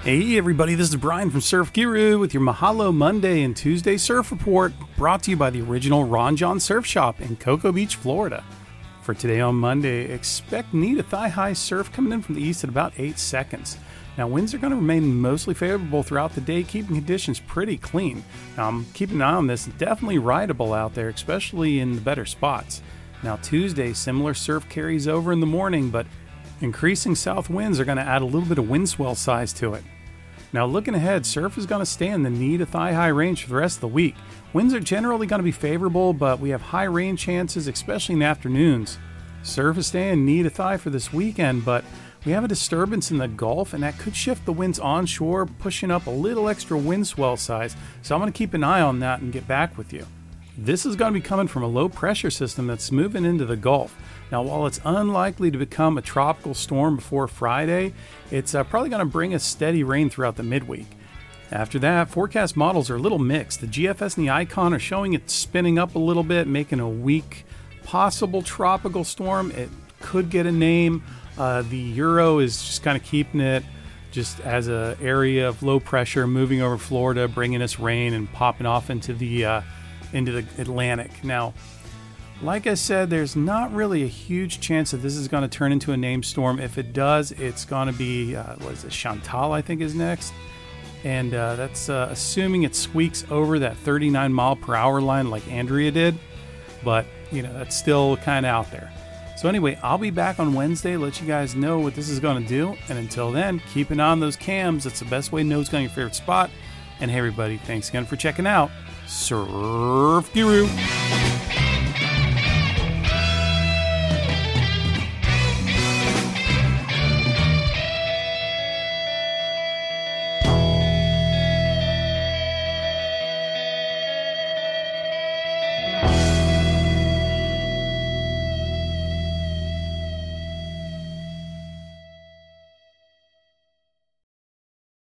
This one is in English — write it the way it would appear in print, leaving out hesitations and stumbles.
Hey everybody, this is Brian from Surf Guru with your Mahalo Monday and Tuesday Surf Report, brought to you by the original Ron John Surf Shop in Cocoa Beach, Florida. For today on Monday, expect knee to thigh high surf coming in from the east at about 8 seconds. Now winds are going to remain mostly favorable throughout the day, keeping conditions pretty clean. Now I'm keeping an eye on this, definitely rideable out there, especially in the better spots. Now Tuesday, similar surf carries over in the morning, but increasing south winds are going to add a little bit of wind swell size to it. Now looking ahead, surf is going to stay in the knee to thigh high range for the rest of the week. Winds are generally going to be favorable, but we have high rain chances, especially in the afternoons. Surf is staying knee to thigh for this weekend, but we have a disturbance in the Gulf, and that could shift the winds onshore, pushing up a little extra wind swell size, so I'm going to keep an eye on that and get back with you. This is going to be coming from a low pressure system that's moving into the Gulf. Now, while it's unlikely to become a tropical storm before Friday, it's probably going to bring us steady rain throughout the midweek. After that, forecast models are a little mixed. The GFS and the Icon are showing it spinning up a little bit, making a weak possible tropical storm. It could get a name. The Euro is just kind of keeping it just as an area of low pressure moving over Florida, bringing us rain and popping off into the Atlantic. Now, like I said, there's not really a huge chance that this is going to turn into a named storm. If it does, it's going to be, Chantal, I think, is next. And that's assuming it squeaks over that 39 mile per hour line like Andrea did. But, that's still kind of out there. So anyway, I'll be back on Wednesday, let you guys know what this is going to do. And until then, keep an eye on those cams. That's the best way to know what's going to your favorite spot. And hey, everybody, thanks again for checking out Surf Guru.